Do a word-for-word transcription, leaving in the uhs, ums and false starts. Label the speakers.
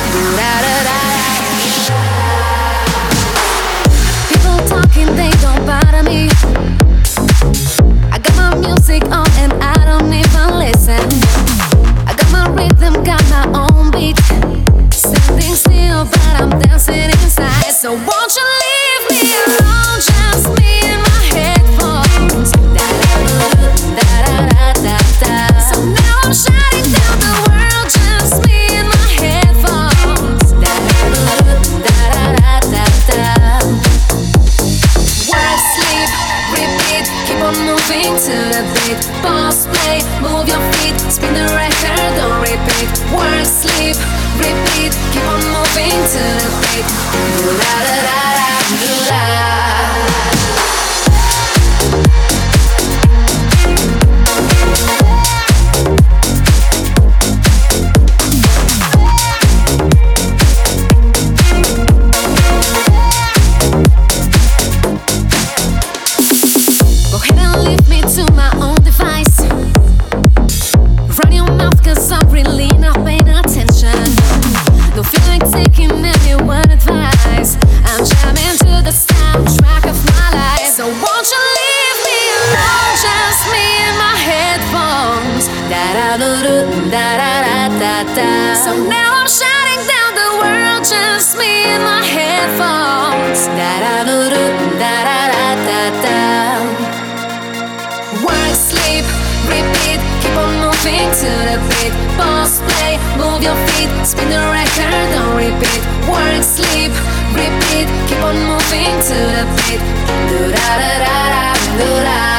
Speaker 1: People talking, they don't bother me. I got my music on and I don't even listen. I got my rhythm, got my own beat. Standing still, but I'm dancing inside. So won't you leave me alone? Just me and my headphones. Da da da da da da. So now I'm shutting down the world. Just me and my headphones. Da da da da da da. Work, sleep, repeat. Keep on moving to the beat. Pause, play, move your feet. Spin the record, don't repeat. Work, sleep, repeat. Keep on moving to the beat. Do da da da da, do da. Go ahead and leave me to my own device. Run your mouth, cause I'm really not paying attention. Don't feel like taking anyone advice. I'm jamming to the soundtrack of my life. So won't you leave me alone? Just me and my headphones. Da da da da da da da da. So now I'm shutting down the world. Just me and my headphones. Da da da da da da da da. Work, sleep, repeat. Keep on moving to the beat. Pause, play, move your feet. Spin the record, don't repeat. Work, sleep, repeat. Keep on moving to the beat. Do da da da da, do da.